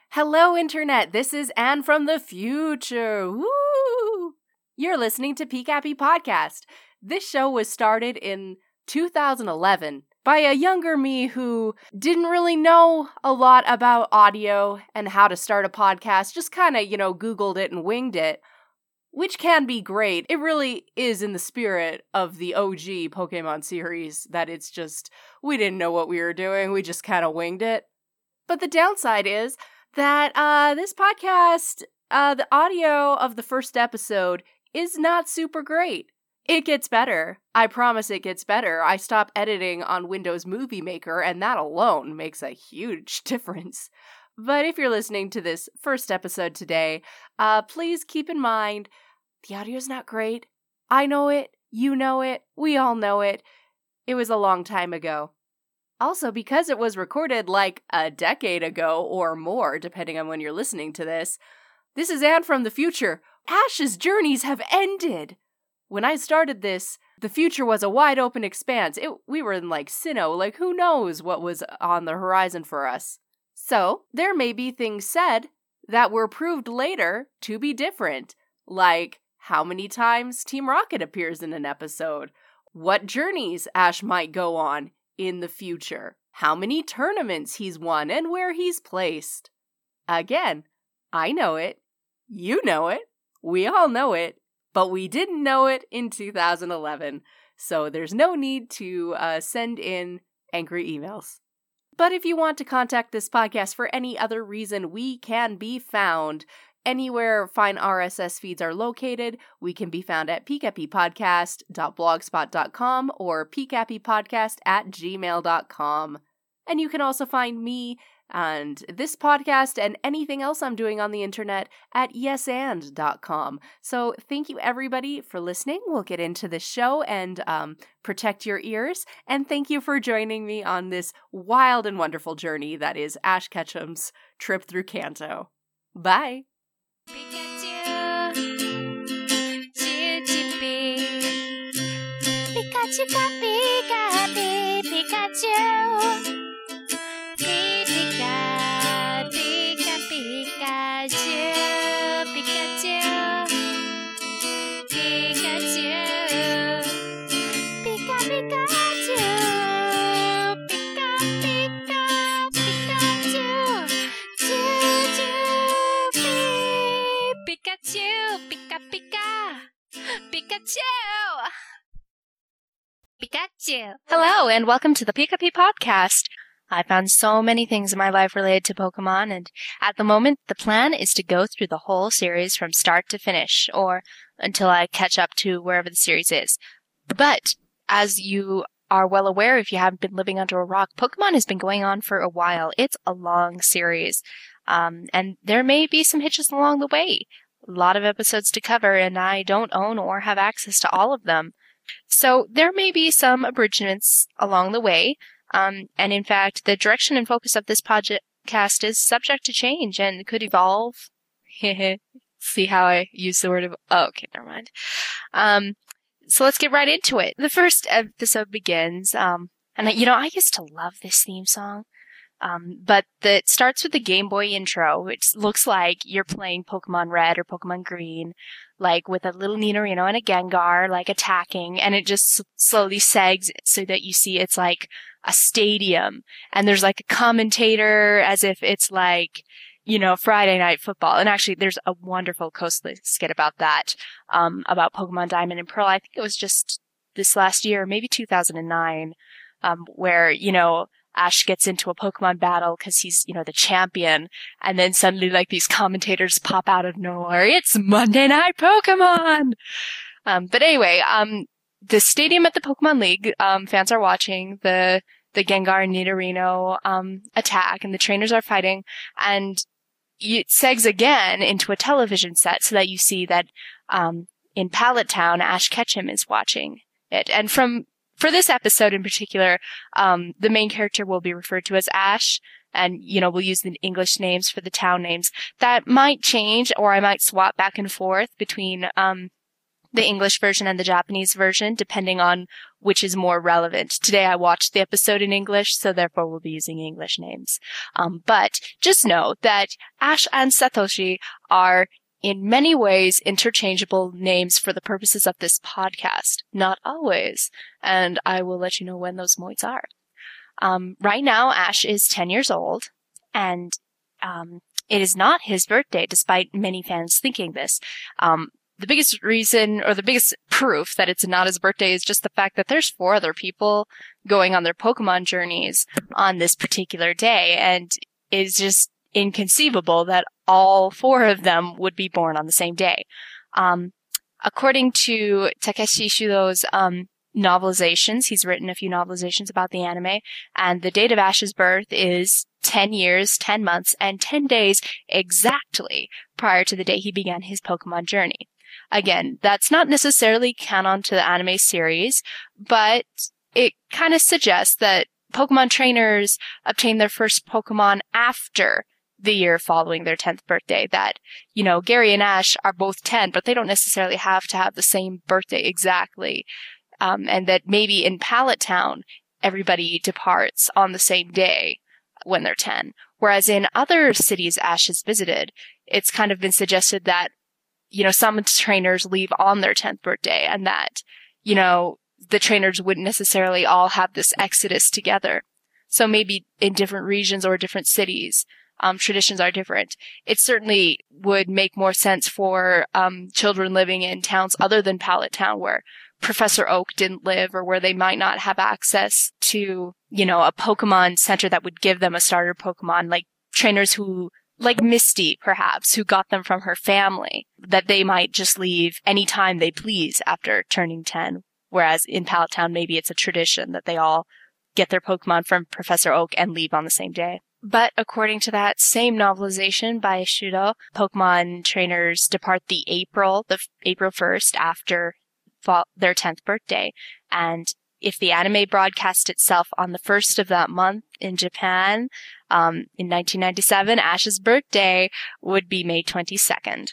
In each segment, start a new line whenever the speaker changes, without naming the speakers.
Hello, Internet. This is Anne from the future. Woo! You're listening to PCAPI Podcast. This show was started in 2011 by a younger me who didn't really know a lot about audio and how to start a podcast, just kind of, Googled it and winged it, which can be great. It really is in the spirit of the OG Pokemon series that it's just, we didn't know what we were doing, we just kind of winged it. But the downside is that this podcast, the audio of the first episode is not super great. It gets better. I promise it gets better. I stopped editing on Windows Movie Maker, and that alone makes a huge difference. But if you're listening to this first episode today, please keep in mind, the audio's not great. I know it. You know it. We all know it. It was a long time ago. Also, because it was recorded like a decade ago or more, depending on when you're listening to this, this is Anne from the future. Ash's journeys have ended. When I started this, the future was a wide open expanse. We were in Sinnoh, who knows what was on the horizon for us. So, there may be things said that were proved later to be different, like how many times Team Rocket appears in an episode, what journeys Ash might go on in the future, how many tournaments he's won, and where he's placed. Again, I know it, you know it, we all know it, but we didn't know it in 2011, so there's no need to send in angry emails. But if you want to contact this podcast for any other reason, we can be found anywhere fine RSS feeds are located. We can be found at pcappypodcast.blogspot.com or pcappypodcast@gmail.com. And you can also find me and this podcast and anything else I'm doing on the internet at yesand.com. So thank you everybody for listening. We'll get into the show and protect your ears. And thank you for joining me on this wild and wonderful journey that is Ash Ketchum's trip through Kanto. Bye!
Pikachu, choo-choo-bee. Pikachu got Pika-bee, Pikachu. Pika, Pika, Pikachu, Pikachu. Pikachu, Pika, Pikachu. Pika, Pika, Pikachu. Choo-choo-bee. Pikachu, Pika, Pika. Pikachu. Pikachu.
Hello, and welcome to the PCAPI Podcast. I found so many things in my life related to Pokemon, and at the moment, the plan is to go through the whole series from start to finish, or until I catch up to wherever the series is. But, as you are well aware if you haven't been living under a rock, Pokemon has been going on for a while. It's a long series, and there may be some hitches along the way. A lot of episodes to cover, and I don't own or have access to all of them. So there may be some abridgments along the way, and in fact, the direction and focus of this podcast is subject to change and could evolve. See how I use the word okay, never mind. So let's get right into it. The first episode begins, and I used to love this theme song. But it starts with the Game Boy intro, which looks like you're playing Pokemon Red or Pokemon Green, with a little Nidorino and a Gengar, attacking, and it just slowly sags so that you see it's like a stadium, and there's a commentator as if it's Friday Night Football. And actually, there's a wonderful Coastly skit about that, about Pokemon Diamond and Pearl. I think it was just this last year, maybe 2009, where, Ash gets into a Pokemon battle because he's, the champion, and then suddenly, these commentators pop out of nowhere. It's Monday Night Pokemon! But anyway, the stadium at the Pokemon League, fans are watching the Gengar and Nidorino, attack, and the trainers are fighting, and it segs again into a television set so that you see that, in Pallet Town, Ash Ketchum is watching it. And for this episode in particular, the main character will be referred to as Ash, and, we'll use the English names for the town names. That might change, or I might swap back and forth between, the English version and the Japanese version, depending on which is more relevant. Today I watched the episode in English, so therefore we'll be using English names. But just know that Ash and Satoshi are in many ways interchangeable names for the purposes of this podcast. Not always. And I will let you know when those moits are. Right now, Ash is 10 years old, and it is not his birthday, despite many fans thinking this. The biggest reason, or the biggest proof that it's not his birthday, is just the fact that there's 4 other people going on their Pokemon journeys on this particular day, and it's just inconceivable that all 4 of them would be born on the same day. According to Takeshi Shudo's novelizations, he's written a few novelizations about the anime, and the date of Ash's birth is 10 years, 10 months, and 10 days exactly prior to the day he began his Pokemon journey. Again, that's not necessarily canon to the anime series, but it kind of suggests that Pokemon trainers obtain their first Pokemon after the year following their 10th birthday. That, Gary and Ash are both 10, but they don't necessarily have to have the same birthday exactly. And that maybe in Pallet Town, everybody departs on the same day when they're 10. Whereas in other cities Ash has visited, it's kind of been suggested that, some trainers leave on their 10th birthday, and that, the trainers wouldn't necessarily all have this exodus together. So maybe in different regions or different cities, traditions are different. It certainly would make more sense for children living in towns other than Pallet Town, where Professor Oak didn't live, or where they might not have access to, a Pokemon center that would give them a starter Pokemon, like trainers who, like Misty, perhaps, who got them from her family, that they might just leave anytime they please after turning 10. Whereas in Pallet Town, maybe it's a tradition that they all get their Pokemon from Professor Oak and leave on the same day. But according to that same novelization by Shudo, Pokemon trainers depart the April 1st after their 10th birthday. And if the anime broadcast itself on the 1st of that month in Japan, in 1997, Ash's birthday would be May 22nd.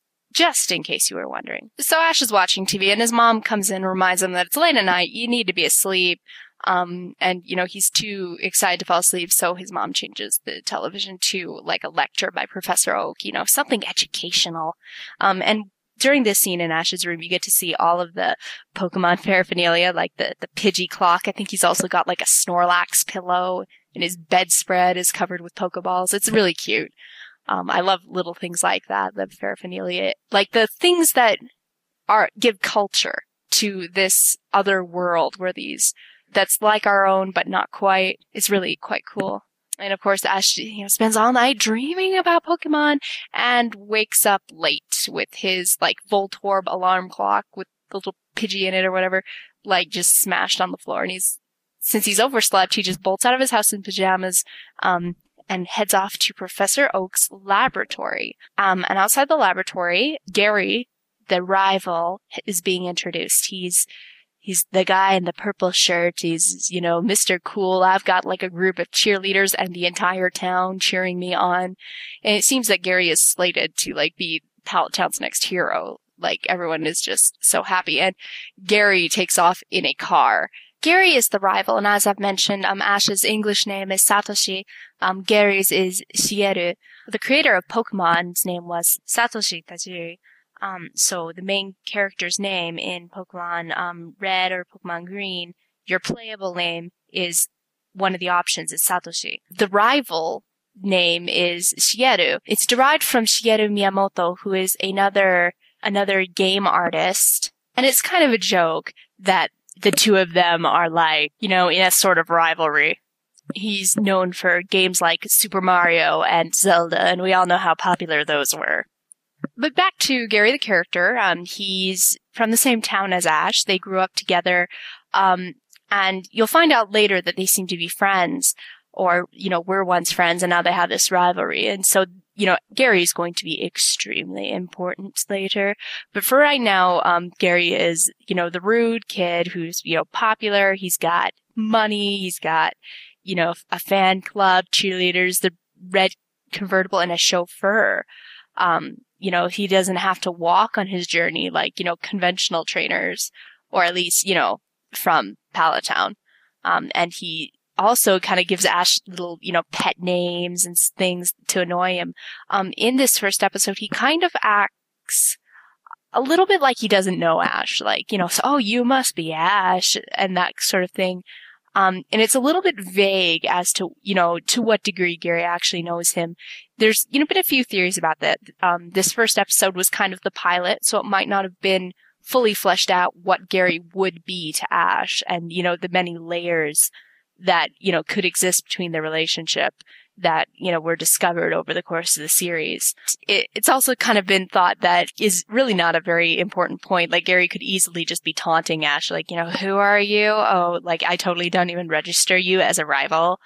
Just in case you were wondering. So Ash is watching TV, and his mom comes in and reminds him that it's late at night, you need to be asleep. And, he's too excited to fall asleep, so his mom changes the television to, like, a lecture by Professor Oak, something educational. And during this scene in Ash's room, you get to see all of the Pokemon paraphernalia, like the Pidgey clock. I think he's also got, like, a Snorlax pillow, and his bedspread is covered with Pokeballs. It's really cute. I love little things like that, the paraphernalia, like the things that give culture to this other world where that's like our own, but not quite. It's really quite cool. And of course, Ash, spends all night dreaming about Pokemon and wakes up late with his, like, Voltorb alarm clock with the little Pidgey in it or whatever, like, just smashed on the floor. And since he's overslept, he just bolts out of his house in pajamas, and heads off to Professor Oak's laboratory. And outside the laboratory, Gary, the rival, is being introduced. He's the guy in the purple shirt. He's, Mr. Cool. I've got, like, a group of cheerleaders and the entire town cheering me on. And it seems that Gary is slated to, like, be Pallet Town's next hero. Like, everyone is just so happy. And Gary takes off in a car. Gary is the rival, and as I've mentioned, Ash's English name is Satoshi. Gary's is Shigeru. The creator of Pokemon's name was Satoshi Tajiri. So the main character's name in Pokemon Red or Pokemon Green, your playable name is one of the options is Satoshi. The rival name is Shigeru. It's derived from Shigeru Miyamoto, who is another game artist, and it's kind of a joke that the two of them are, like, in a sort of rivalry. He's known for games like Super Mario and Zelda, and we all know how popular those were. But back to Gary the character. He's from the same town as Ash. They grew up together, and you'll find out later that they seem to be friends, or, were once friends, and now they have this rivalry. And so, Gary's going to be extremely important later. But for right now, Gary is, the rude kid who's, popular. He's got money. He's got, a fan club, cheerleaders, the red convertible, and a chauffeur. He doesn't have to walk on his journey like, conventional trainers, or at least, from Pallet Town. And he also kind of gives Ash little, pet names and things to annoy him. In this first episode, he kind of acts a little bit like he doesn't know Ash, like, so, oh, you must be Ash, and that sort of thing. And it's a little bit vague as to, to what degree Gary actually knows him. There's, been a few theories about that. This first episode was kind of the pilot, so it might not have been fully fleshed out what Gary would be to Ash, and, the many layers that, could exist between their relationship that, were discovered over the course of the series. It's also kind of been thought that is really not a very important point. Like, Gary could easily just be taunting Ash, like, who are you? Oh, like, I totally don't even register you as a rival.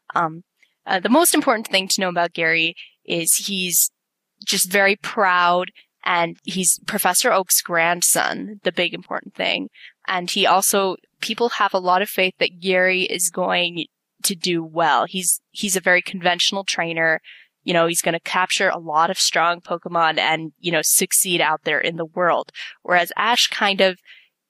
The most important thing to know about Gary is he's just very proud, and he's Professor Oak's grandson, the big important thing. And people have a lot of faith that Gary is going to do well. He's a very conventional trainer. He's going to capture a lot of strong Pokemon and, succeed out there in the world. Whereas Ash kind of,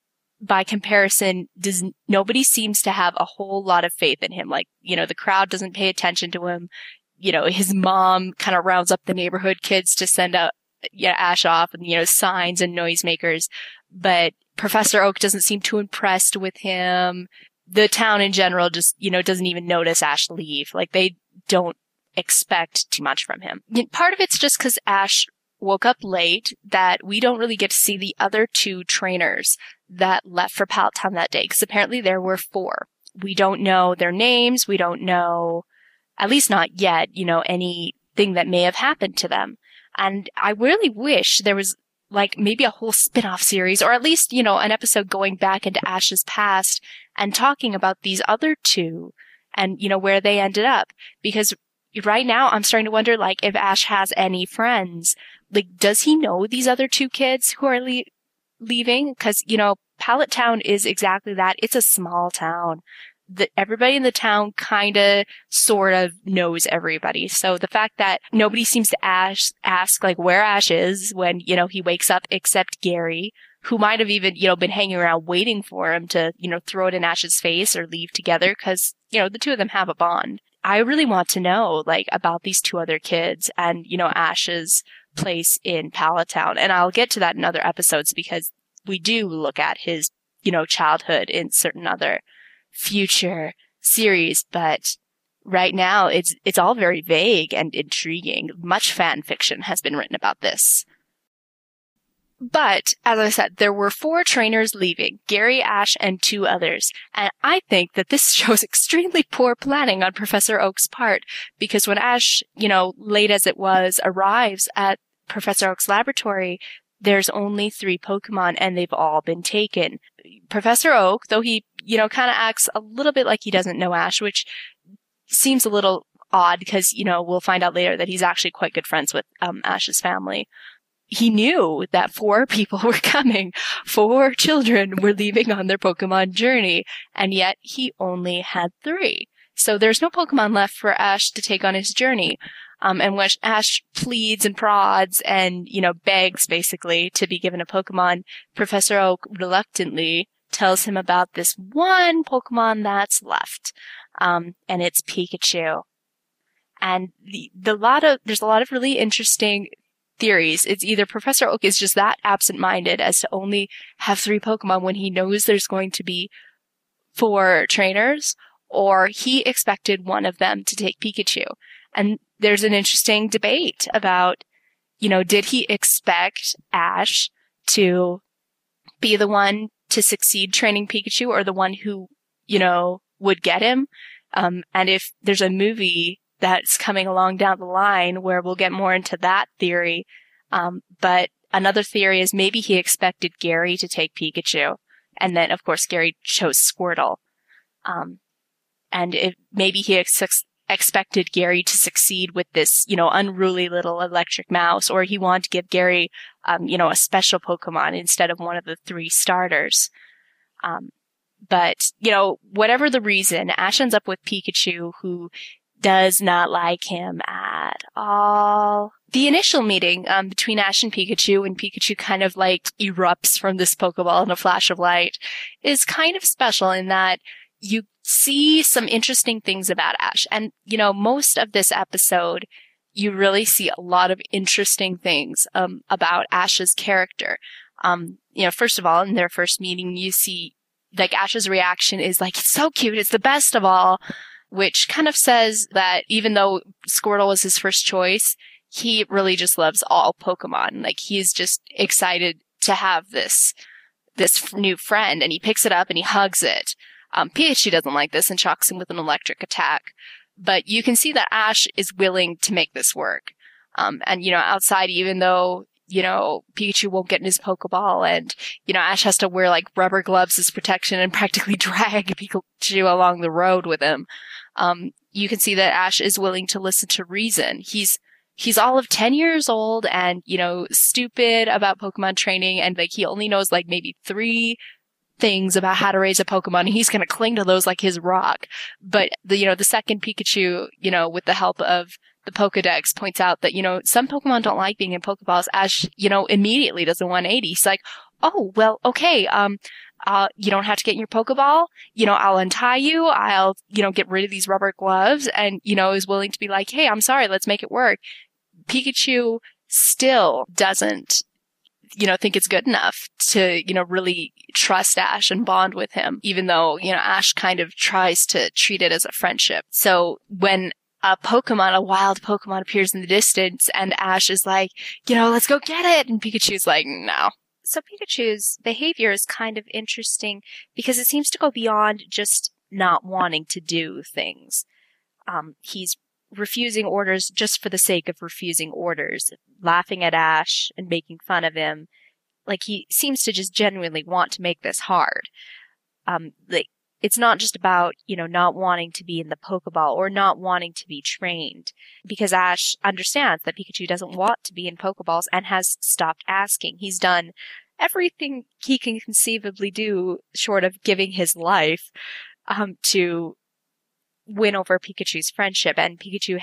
by comparison, nobody seems to have a whole lot of faith in him. Like, the crowd doesn't pay attention to him. His mom kind of rounds up the neighborhood kids to send out Ash off, and, signs and noisemakers. But Professor Oak doesn't seem too impressed with him. The town in general just, doesn't even notice Ash leave. Like, they don't expect too much from him. Part of it's just because Ash woke up late that we don't really get to see the other two trainers that left for Pallet Town that day, because apparently there were 4. We don't know their names. We don't know, at least not yet, anything that may have happened to them. And I really wish there was like maybe a whole spin-off series, or at least, an episode going back into Ash's past and talking about these other 2 and, where they ended up. Because right now I'm starting to wonder, like, if Ash has any friends. Like, does he know these other 2 kids who are leaving? Because, Pallet Town is exactly that. It's a small town. Everybody in the town kind of sort of knows everybody. So the fact that nobody seems to ask like where Ash is when, he wakes up, except Gary, who might have even, been hanging around waiting for him to, throw it in Ash's face or leave together, because, the 2 of them have a bond. I really want to know, like, about these 2 other kids and, Ash's place in Pallet Town. And I'll get to that in other episodes, because we do look at his, childhood in certain other future series, but right now it's all very vague and intriguing. Much fan fiction has been written about this. But, as I said, there were 4 trainers leaving, Gary, Ash, and 2 others. And I think that this shows extremely poor planning on Professor Oak's part, because when Ash, late as it was, arrives at Professor Oak's laboratory, there's only 3 Pokemon, and they've all been taken. Professor Oak, though he, kind of acts a little bit like he doesn't know Ash, which seems a little odd, because, we'll find out later that he's actually quite good friends with Ash's family. He knew that 4 people were coming, 4 children were leaving on their Pokemon journey, and yet he only had 3. So there's no Pokemon left for Ash to take on his journey. And when Ash pleads and prods and, begs basically to be given a Pokemon, Professor Oak reluctantly tells him about this one Pokemon that's left. And it's Pikachu. And there's a lot of really interesting theories. It's either Professor Oak is just that absent-minded as to only have 3 Pokemon when he knows there's going to be 4 trainers, or he expected one of them to take Pikachu. And there's an interesting debate about, did he expect Ash to be the one to succeed training Pikachu, or the one who, would get him? And if there's a movie that's coming along down the line where we'll get more into that theory. But another theory is maybe he expected Gary to take Pikachu. And then, of course, Gary chose Squirtle. And maybe he expected Gary to succeed with this, unruly little electric mouse, or he wanted to give Gary, a special Pokemon instead of one of the 3 starters. But, whatever the reason, Ash ends up with Pikachu, who does not like him at all. the initial meeting between Ash and Pikachu, when Pikachu kind of like erupts from this Pokeball in a flash of light, is kind of special in that you see some interesting things about Ash. And, most of this episode, you really see a lot of interesting things about Ash's character. First of all, in their first meeting, you see like Ash's reaction is like, it's so cute, it's the best of all, which kind of says that even though Squirtle was his first choice, he really just loves all Pokemon. Like, he's just excited to have this new friend, and he picks it up and he hugs it. Pikachu doesn't like this and shocks him with an electric attack. But you can see that Ash is willing to make this work. Outside, even though, Pikachu won't get in his Pokeball and, Ash has to wear like rubber gloves as protection and practically drag Pikachu along the road with him. You can see that Ash is willing to listen to reason. He's all of 10 years old and, stupid about Pokemon training, and like he only knows like maybe 3 things about how to raise a Pokemon, and he's going to cling to those like his rock. But the second Pikachu, with the help of the Pokedex, points out that, some Pokemon don't like being in Pokeballs, Ash, immediately does a 180. He's like, oh, well, okay, you don't have to get in your Pokeball. I'll untie you. I'll, get rid of these rubber gloves, and, is willing to be like, hey, I'm sorry, let's make it work. Pikachu still doesn't, think it's good enough to, really trust Ash and bond with him, even though, Ash kind of tries to treat it as a friendship. So when a wild Pokemon appears in the distance and Ash is like, let's go get it, and Pikachu's like, no. So Pikachu's behavior is kind of interesting because it seems to go beyond just not wanting to do things. He's refusing orders just for the sake of refusing orders, laughing at Ash and making fun of him. Like, he seems to just genuinely want to make this hard. It's not just about, not wanting to be in the Pokeball or not wanting to be trained, because Ash understands that Pikachu doesn't want to be in Pokeballs and has stopped asking. He's done everything he can conceivably do short of giving his life to win over Pikachu's friendship, and Pikachu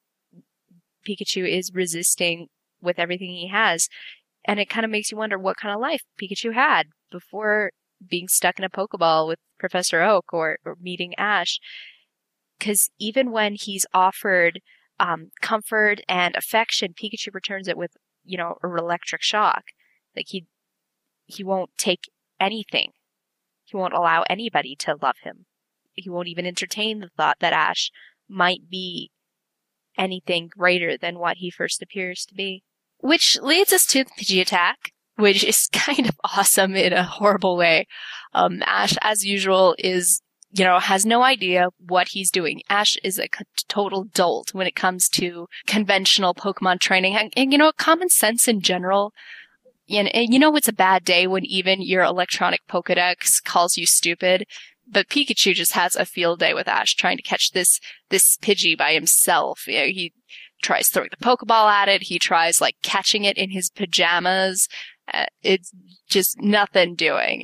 is resisting with everything he has, and it kind of makes you wonder what kind of life Pikachu had before being stuck in a Pokeball with Professor Oak or meeting Ash. Because even when he's offered comfort and affection, Pikachu returns it with, an electric shock. Like, he won't take anything. He won't allow anybody to love him. He won't even entertain the thought that Ash might be anything greater than what he first appears to be. Which leads us to the Pidgey attack, which is kind of awesome in a horrible way. Ash, as usual, has no idea what he's doing. Ash is a total dolt when it comes to conventional Pokemon training and common sense in general. And it's a bad day when even your electronic Pokedex calls you stupid. But Pikachu just has a field day with Ash trying to catch this Pidgey by himself. He tries throwing the Pokeball at it. He tries catching it in his pajamas. It's just nothing doing.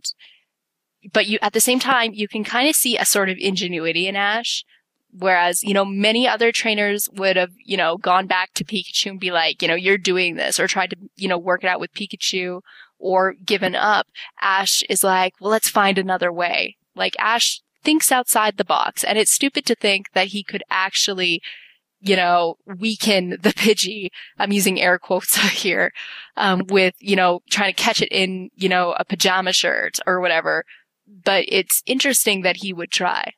But at the same time, you can kind of see a sort of ingenuity in Ash. Whereas, many other trainers would have, gone back to Pikachu and be like, you're doing this, or tried to, work it out with Pikachu, or given up. Ash is like, well, let's find another way. Like, Ash thinks outside the box, and it's stupid to think that he could actually, weaken the Pidgey. I'm using air quotes here, with, trying to catch it in, a pajama shirt or whatever. But it's interesting that he would try.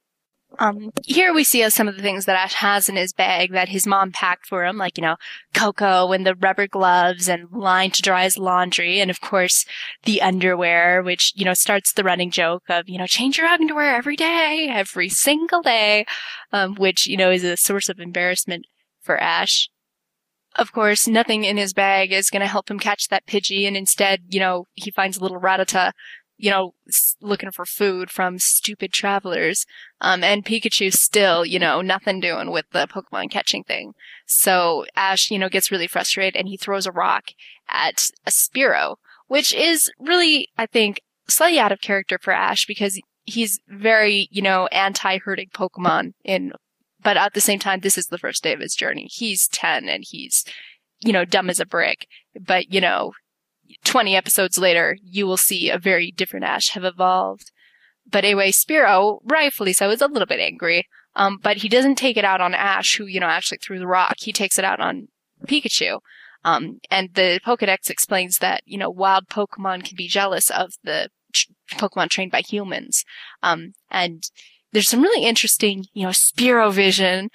Here we see some of the things that Ash has in his bag that his mom packed for him, like, cocoa and the rubber gloves and line to dry his laundry, and of course the underwear, which, starts the running joke of, change your underwear every single day, which, is a source of embarrassment for Ash. Of course, nothing in his bag is going to help him catch that Pidgey, and instead, he finds a little Rattata, looking for food from stupid travelers. And Pikachu still, nothing doing with the Pokemon catching thing. So Ash, gets really frustrated and he throws a rock at a Spearow, which is really, I think, slightly out of character for Ash because he's very, anti-hurting Pokemon in but at the same time, this is the first day of his journey. He's 10 and he's, dumb as a brick. But, 20 episodes later, you will see a very different Ash have evolved. But anyway, Spearow, rightfully so, is a little bit angry. But he doesn't take it out on Ash, who, actually threw the rock. He takes it out on Pikachu. And the Pokedex explains that, wild Pokemon can be jealous of the Pokemon trained by humans. And there's some really interesting, Spearow vision.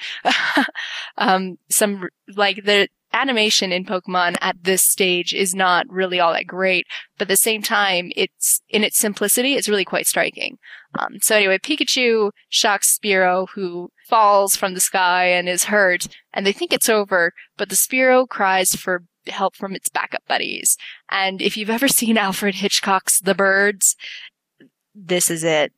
The animation in Pokemon at this stage is not really all that great, but at the same time, it's in its simplicity, it's really quite striking. So anyway, Pikachu shocks Spearow, who falls from the sky and is hurt, and they think it's over, but the Spearow cries for help from its backup buddies. And if you've ever seen Alfred Hitchcock's The Birds, this is it.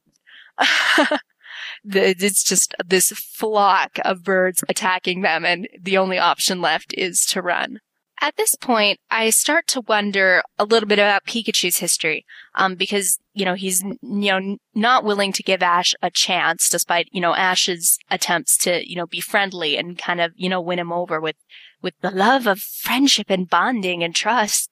It's just this flock of birds attacking them, and the only option left is to run. At this point, I start to wonder a little bit about Pikachu's history, because, he's, not willing to give Ash a chance, despite, Ash's attempts to, be friendly and kind of, win him over with the love of friendship and bonding and trust.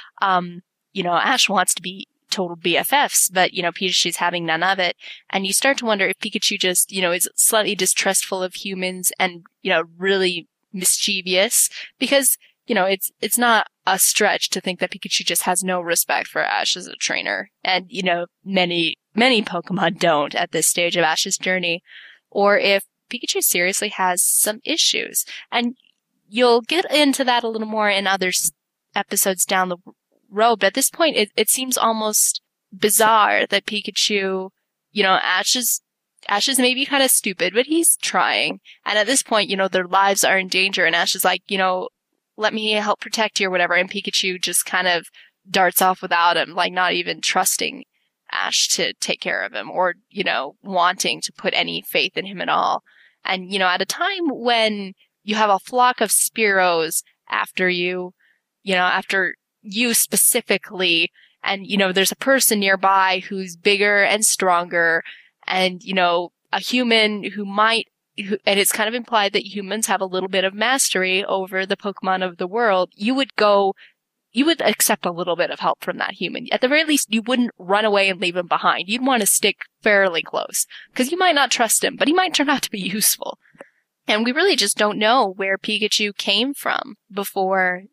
Ash wants to be total BFFs, but, Pikachu's having none of it. And you start to wonder if Pikachu just, is slightly distrustful of humans and, really mischievous, because, it's not a stretch to think that Pikachu just has no respect for Ash as a trainer. And, many Pokemon don't at this stage of Ash's journey. Or if Pikachu seriously has some issues. And you'll get into that a little more in other episodes down the road, but at this point, it seems almost bizarre that Pikachu, Ash is maybe kind of stupid, but he's trying. And at this point, their lives are in danger, and Ash is like, let me help protect you or whatever, and Pikachu just kind of darts off without him, like not even trusting Ash to take care of him or, wanting to put any faith in him at all. And, at a time when you have a flock of Spearows after you, after you specifically, and, there's a person nearby who's bigger and stronger, and, a human and it's kind of implied that humans have a little bit of mastery over the Pokemon of the world, you would accept a little bit of help from that human. At the very least, you wouldn't run away and leave him behind. You'd want to stick fairly close, because you might not trust him, but he might turn out to be useful. And we really just don't know where Pikachu came from before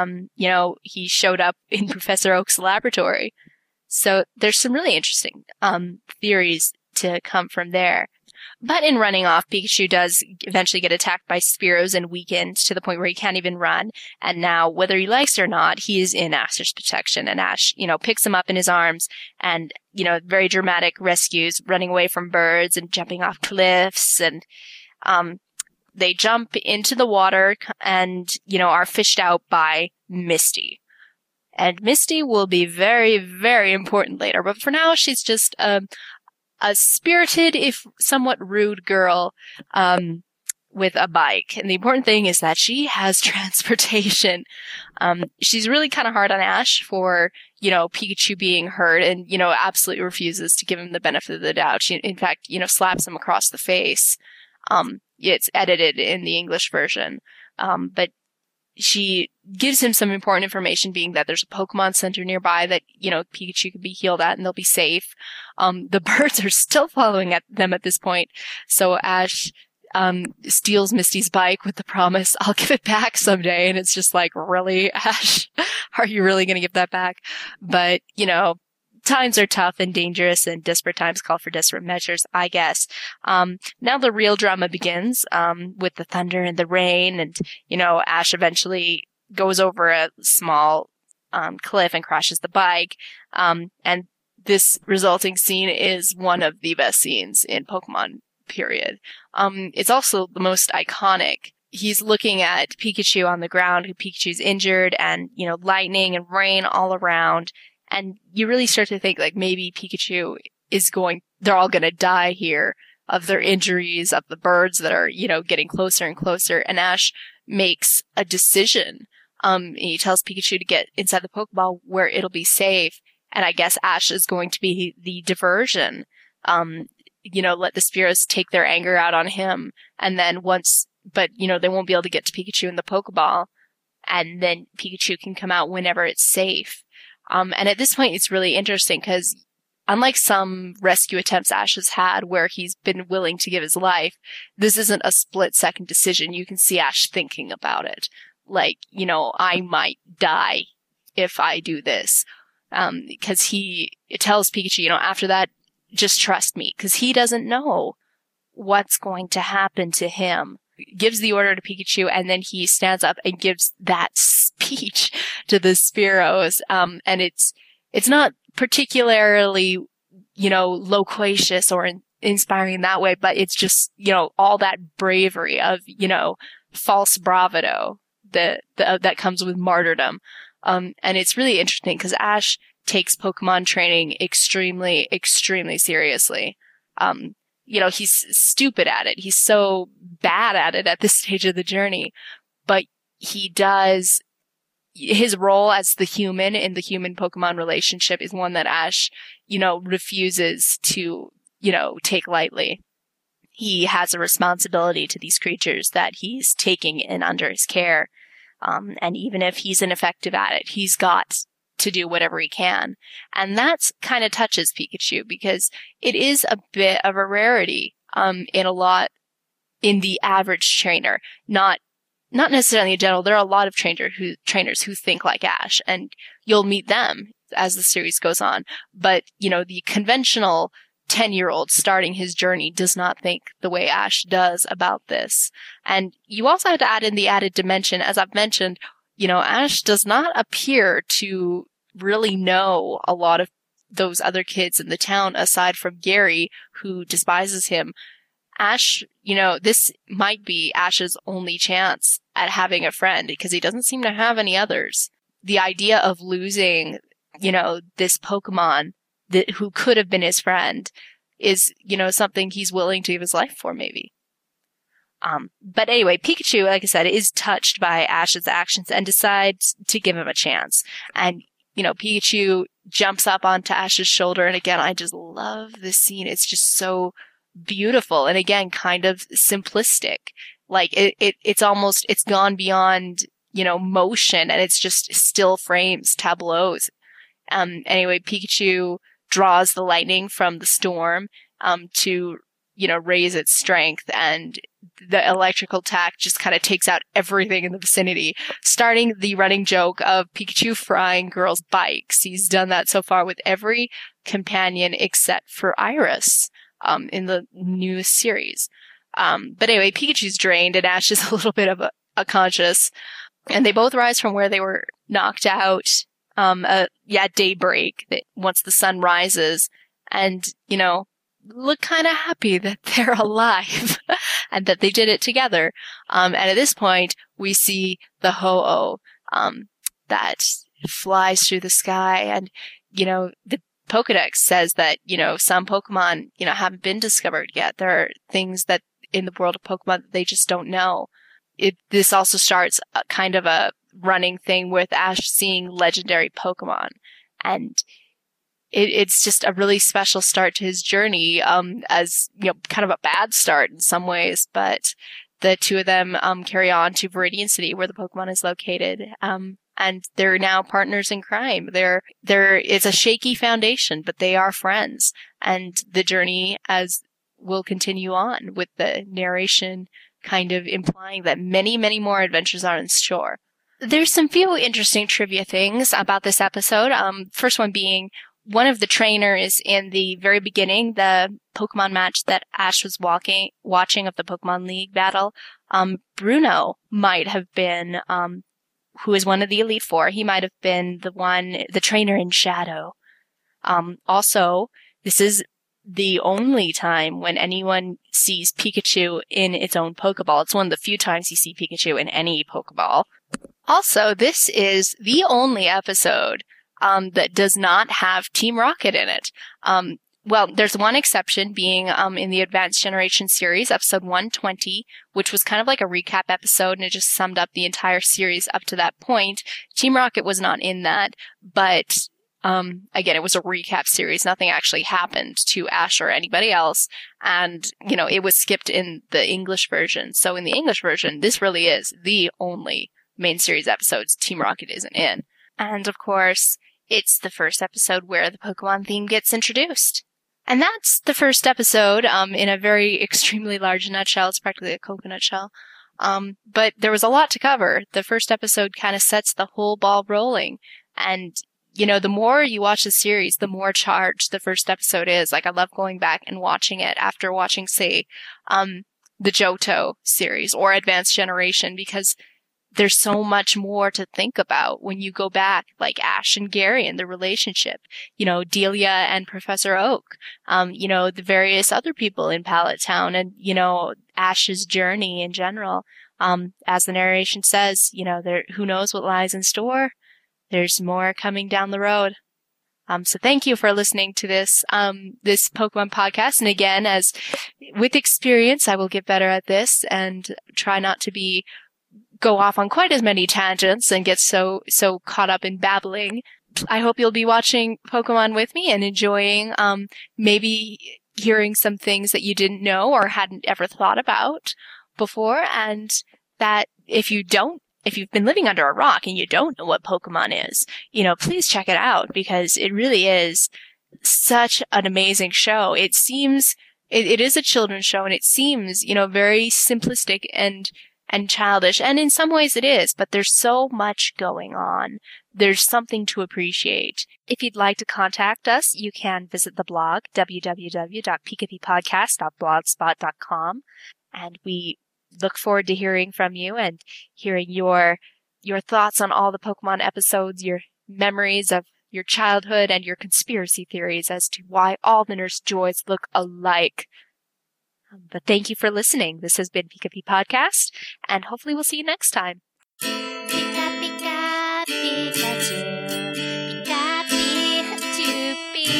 he showed up in Professor Oak's laboratory. So there's some really interesting theories to come from there. But in running off, Pikachu does eventually get attacked by Spearows and weakened to the point where he can't even run. And now, whether he likes it or not, he is in Ash's protection. And Ash, picks him up in his arms and, very dramatic rescues, running away from birds and jumping off cliffs. And they jump into the water and, are fished out by Misty. And Misty will be very, very important later. But for now, she's just a spirited, if somewhat rude girl with a bike. And the important thing is that she has transportation. She's really kind of hard on Ash for, Pikachu being hurt and, absolutely refuses to give him the benefit of the doubt. She, in fact, slaps him across the face. It's edited in the English version. But she gives him some important information, being that there's a Pokemon Center nearby that, Pikachu could be healed at and they'll be safe. The birds are still following them at this point. So Ash, steals Misty's bike with the promise, I'll give it back someday. And it's just like, really, Ash? Are you really going to give that back? But, times are tough and dangerous, and desperate times call for desperate measures, I guess. Now the real drama begins, with the thunder and the rain, and, Ash eventually goes over a small, cliff and crashes the bike. And this resulting scene is one of the best scenes in Pokemon, period. It's also the most iconic. He's looking at Pikachu on the ground, Pikachu's injured, and, lightning and rain all around. And you really start to think, like, maybe Pikachu they're all gonna die here of their injuries, of the birds that are, getting closer and closer. And Ash makes a decision. He tells Pikachu to get inside the Pokeball where it'll be safe. And I guess Ash is going to be the diversion. let the Spearows take their anger out on him. And then but they won't be able to get to Pikachu in the Pokeball. And then Pikachu can come out whenever it's safe. And at this point, it's really interesting because unlike some rescue attempts Ash has had where he's been willing to give his life, this isn't a split-second decision. You can see Ash thinking about it. Like, I might die if I do this. Because he tells Pikachu, after that, just trust me. Because he doesn't know what's going to happen to him. Gives the order to Pikachu, and then he stands up and gives that speech to the Spearows. And it's not particularly, loquacious or inspiring that way, but it's just, all that bravery of, false bravado that comes with martyrdom. And it's really interesting because Ash takes Pokemon training extremely, extremely seriously. He's stupid at it. He's so bad at it at this stage of the journey, but he does. His role as the human in the human-Pokemon relationship is one that Ash, refuses to, take lightly. He has a responsibility to these creatures that he's taking in under his care. And even if he's ineffective at it, he's got to do whatever he can. And that's kind of touches Pikachu because it is a bit of a rarity, in the average trainer. Not necessarily in general. There are a lot of trainers who think like Ash, and you'll meet them as the series goes on. But, the conventional 10-year-old starting his journey does not think the way Ash does about this. And you also have to add in the added dimension. As I've mentioned, Ash does not appear to really know a lot of those other kids in the town aside from Gary, who despises him. Ash, this might be Ash's only chance at having a friend because he doesn't seem to have any others. The idea of losing, this Pokemon who could have been his friend is, something he's willing to give his life for, maybe. But anyway, Pikachu, like I said, is touched by Ash's actions and decides to give him a chance. And, Pikachu jumps up onto Ash's shoulder. And again, I just love this scene. It's just so beautiful. And again, kind of simplistic. Like it's gone beyond, motion, and it's just still frames, tableaus. Anyway, Pikachu draws the lightning from the storm, to, raise its strength, and the electrical attack just kind of takes out everything in the vicinity, starting the running joke of Pikachu frying girls' bikes. He's done that so far with every companion except for Iris, in the new series. But anyway, Pikachu's drained and Ash is a little bit of a conscious, and they both rise from where they were knocked out, daybreak, once the sun rises, and, look kind of happy that they're alive and that they did it together. And at this point, we see the Ho-Oh, that flies through the sky, and, the Pokedex says that, some Pokemon, haven't been discovered yet. There are things that in the world of Pokemon that they just don't know. This also starts a kind of a running thing with Ash seeing legendary Pokemon. And it's just a really special start to his journey, as, kind of a bad start in some ways, but the two of them, carry on to Viridian City where the Pokemon is located. And they're now partners in crime. It's a shaky foundation, but they are friends. And the journey will continue on with the narration kind of implying that many, many more adventures are in store. There's some few interesting trivia things about this episode. First one being one of the trainers in the very beginning, the Pokemon match that Ash was watching of the Pokemon League battle, Bruno might have been, who is one of the Elite Four. He might have been the trainer in Shadow. Also, this is the only time when anyone sees Pikachu in its own Pokeball. It's one of the few times you see Pikachu in any Pokeball. Also, this is the only episode that does not have Team Rocket in it. Well, there's one exception being in the Advanced Generation series, episode 120, which was kind of like a recap episode, and it just summed up the entire series up to that point. Team Rocket was not in that, but Again, it was a recap series. Nothing actually happened to Ash or anybody else. And, it was skipped in the English version. So in the English version, this really is the only main series episodes Team Rocket isn't in. And of course, it's the first episode where the Pokemon theme gets introduced. And that's the first episode, in a very extremely large nutshell. It's practically a coconut shell. But there was a lot to cover. The first episode kind of sets the whole ball rolling. And, the more you watch the series, the more charged the first episode is. Like, I love going back and watching it after watching, say, the Johto series or Advanced Generation, because there's so much more to think about when you go back, like Ash and Gary and the relationship, Delia and Professor Oak, the various other people in Pallet Town and, Ash's journey in general. As the narration says, who knows what lies in store? There's more coming down the road. So thank you for listening to this Pokemon podcast. And again, as with experience, I will get better at this and try not to go off on quite as many tangents and get so caught up in babbling. I hope you'll be watching Pokemon with me and enjoying, maybe hearing some things that you didn't know or hadn't ever thought about before. And that if you've been living under a rock and you don't know what Pokemon is, please check it out because it really is such an amazing show. It seems, it is a children's show and it seems, very simplistic and childish. And in some ways it is, but there's so much going on. There's something to appreciate. If you'd like to contact us, you can visit the blog, www.pikapipodcast.blogspot.com. And we look forward to hearing from you and hearing your thoughts on all the Pokemon episodes, your memories of your childhood, and your conspiracy theories as to why all the Nurse Joys look alike. But thank you for listening. This has been Pika P Podcast, and hopefully we'll see you next time.
Pika pika Pikachu, Pika Pikachu,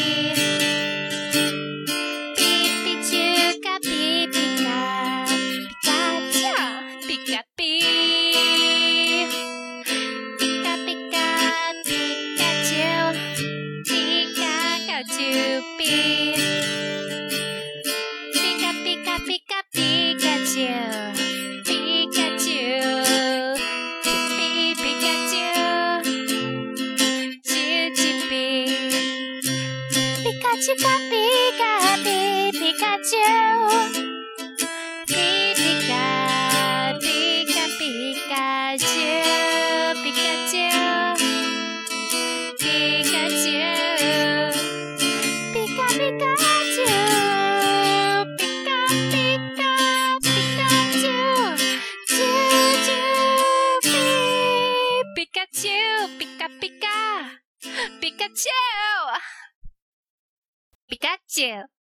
Pipichuka Pipika, Pikachu, Pika Pi, Pika pika Pikachu, Pikachu Pi. Pika pika pika Pikachu, Pikachu, Pi Pikachu, Choo choo pi. Pikachu ka pika pi Pikachu, Pi pika pika Pikachu, Pikachu, Pikachu, Pika Pikachu. Pikachu, Pika Pika, Pikachu, Pikachu.